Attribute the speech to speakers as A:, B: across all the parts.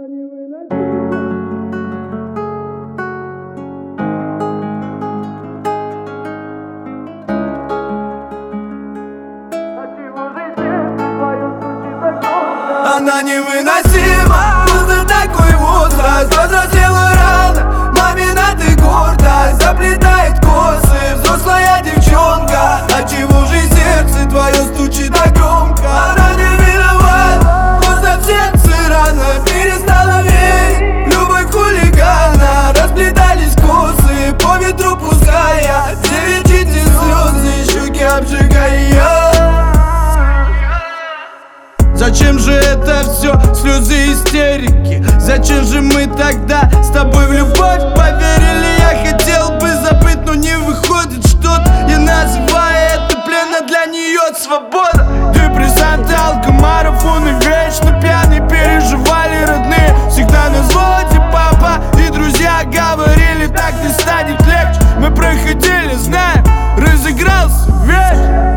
A: Она невыносима, просто такой возраст. Возрастела рано, мамина ты гордость. Заплетает косы, взрослая девчонка. Отчего же сердце твое стучит так громко? Она не виновата, просто в сердце рано. Перестала верить, любовь хулигана. Расплетались косы, по ветру пуская девичьи слезы, щеки обжигая. Зачем же это все, слезы, истерики? Зачем же мы тогда с тобой в любовь поверили? Я хотел бы забыть, но не выходит что-то. Я называю это плен, а для нее свобода. Депрессанты, алкомарафоны, вечно пьяные. Переживали родные, всегда на взводе. Папа и друзья говорили, так не станет легче. Мы проходили, знаем, разыгрался вечер.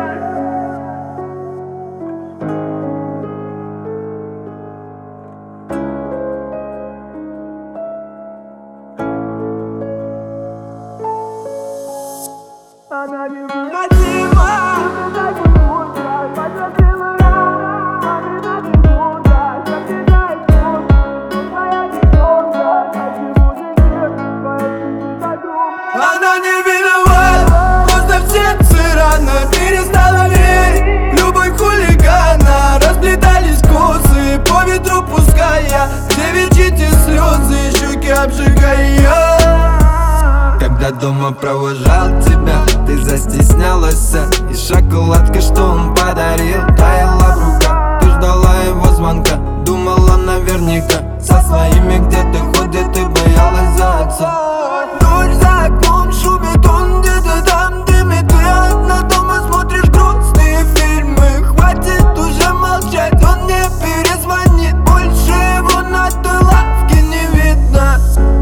A: Она невыносима, возрастила рано, мамина ты гордость. Заплетает косы, твоя девчонка. Отчего же сердце твое так громко? Она не виновата, просто в сердце рано. Перестала верить, любовь хулигана. Расплетались косы, по ветру пуская девичьи слезы, щеки обжигая.
B: Когда дома провожал тебя, ты застеснялась. И шоколадка, что он подарил, таяла в руках. Ты ждала его звонка, думала наверняка. Со своими где-то ходит и боялась за отца.
A: Дождь за окном шумит, он где-то там дымит. Ты одна дома смотришь грустные фильмы. Хватит уже молчать, он не перезвонит. Больше его на той лавке не видно.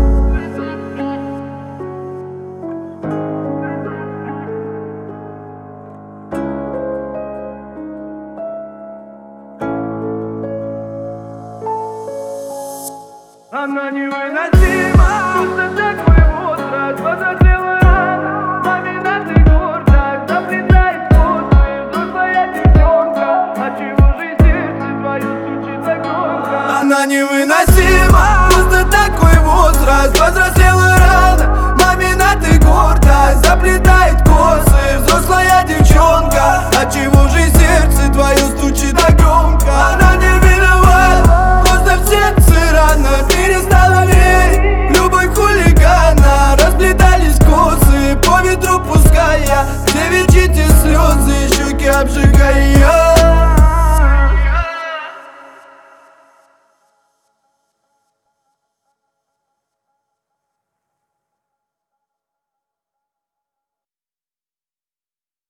A: Она невыносима, просто такой возраст. Возрастила рано, мамина ты гордость. Заплетает косы, взрослая девчонка. Отчего же сердце твое стучит так громко? Она невыносима, просто такой возраст. Возрастила рано, мамина ты гордость. Заплетает косы, взрослая девчонка. Отчего же сердце твое стучит так громко? Она